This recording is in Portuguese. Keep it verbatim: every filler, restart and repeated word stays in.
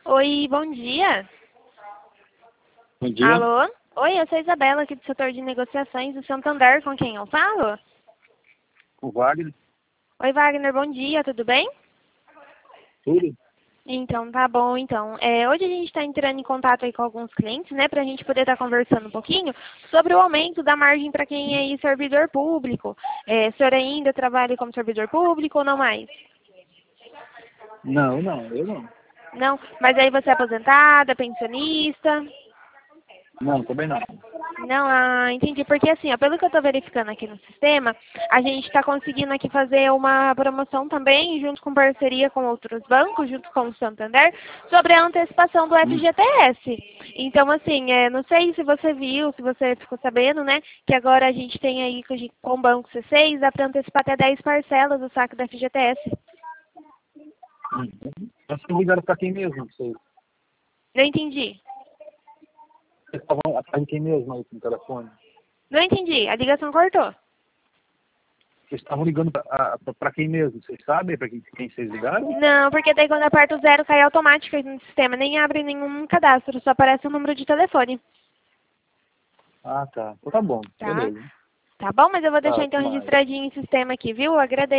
Oi, bom dia. Bom dia. Alô? Oi, eu sou a Isabela, aqui do setor de negociações do Santander, com quem eu falo? O Wagner. Oi, Wagner, bom dia, tudo bem? Tudo? Então, tá bom, então. É, hoje a gente está entrando em contato aí com alguns clientes, né, para a gente poder estar conversando um pouquinho sobre o aumento da margem para quem é aí servidor público. É, o senhor ainda trabalha como servidor público ou não mais? Não, não, eu não. Não? Mas aí você é aposentada, pensionista? Não, também não. Não, ah, entendi. Porque assim, ó, pelo que eu estou verificando aqui no sistema, a gente está conseguindo aqui fazer uma promoção também, junto com parceria com outros bancos, junto com o Santander, sobre a antecipação do Hum. F G T S. Então, assim, é, não sei se você viu, se você ficou sabendo, né, que agora a gente tem aí com a gente- com o Banco C seis, dá para antecipar até dez parcelas do saque do F G T S. Hum. Mas vocês ligaram para quem mesmo? Vocês Não entendi. vocês estavam atrás de quem mesmo aí no telefone? Não entendi. A ligação cortou. Vocês estavam ligando para quem mesmo? Vocês sabem para quem, quem vocês ligaram? Não, porque daí quando aperta o zero cai automático aí no sistema, nem abre nenhum cadastro, só aparece o número de telefone. Ah, tá. Então tá bom. Tá? Beleza. Tá bom? Mas eu vou Tá, deixar até então mais. registradinho em sistema aqui, viu? Eu agradeço.